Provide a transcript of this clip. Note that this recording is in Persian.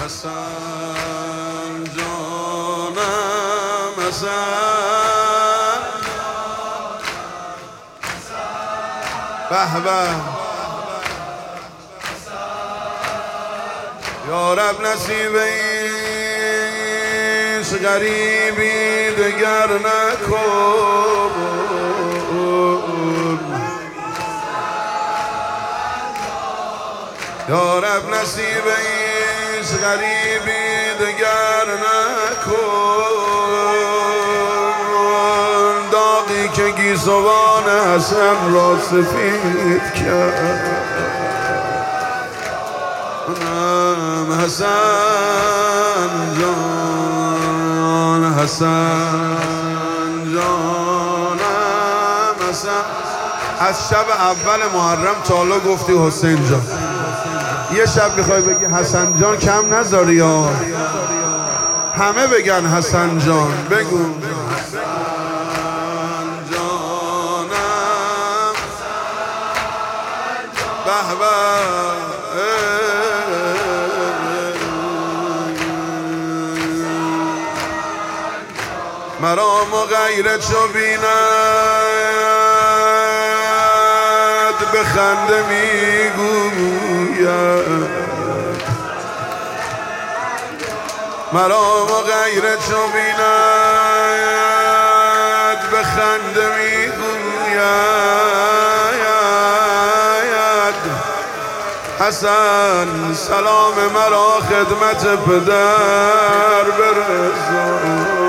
حسن جانم حسن به به یا رب نصیب ایش غریبی دگر نکن یا رب نصیب ایش غریبی دگر نکن داغی که گیسوان حسن را سفید کرد حسن جان حسن جانم حسن از شب اول محرم تا حالا گفتی حسین جان یه شب میخوای بگی حسن جان کم نذاری یا همه بگن حسن جان بگو حسن جانم به به مرام و غیرت چو بیند به خنده میگوید مرام و غیرت چو بیند به خنده میگوید حسن سلام مرا خدمت پدر برسان